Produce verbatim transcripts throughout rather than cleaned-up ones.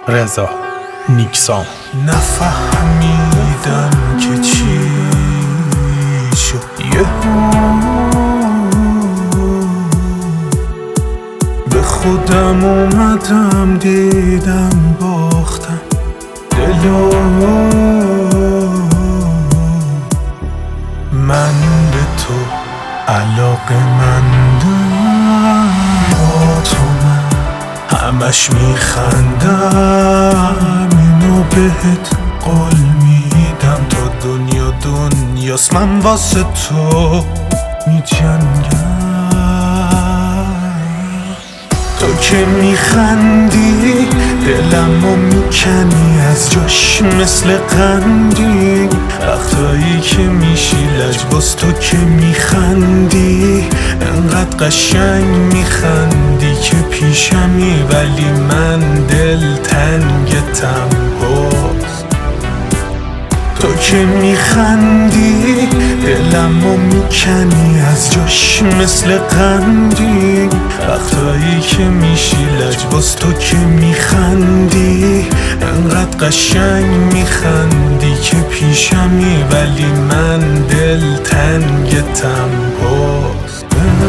رضا نیکسان. نفهمیدم که چی شد، یهو به خودم اومدم، دیدم باختم دلو. من به تو علاقه مندم، با تو من همش میخندم، اینو بهت قول میدم، تا دنیا دنیاست من واسه تو میجنگم. تو که میخندی دلمو میکنی از جاش مثل قندی، وقتایی که میشی لجباز تو که میخندی، انقدر قشنگ میخندی که پیشمی ولی من دل تنگتم باز. تو که میخندی دلمو میکنی از جاش مثل قندی، وقتایی که میشی لجباز تو که میخندی، انقدر قشنگ میخندی که پیشمی ولی من دل تنگتم باز.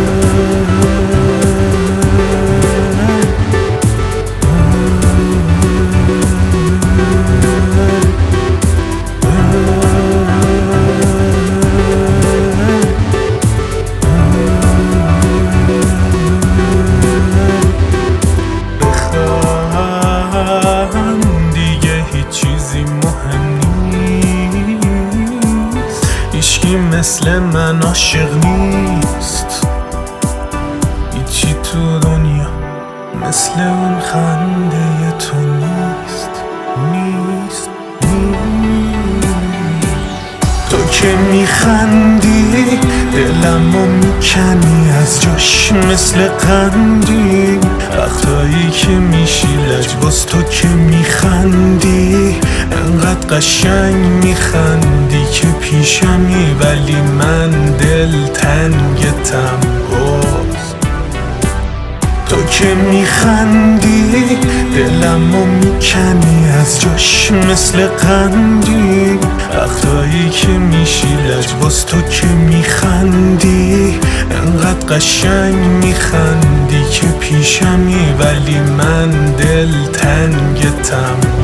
هیچکی مثل من عاشق نیست، هیچی تو دنیا مثل اون خنده تو نیست نیست نیست. تو که میخندی دلمو میکنی از جاش مثل قندی، وقتایی که میشی لجباز تو که میخندی، انقدر قشنگ میخندی که پیشمی ولی من دل تنگتم باز. تو که میخندی دلمو میکنی از جاش مثل قندی، وقتایی که میشی لجباز تو که میخندی، انقدر قشنگ میخندی که پیشمی ولی من دل تنگتم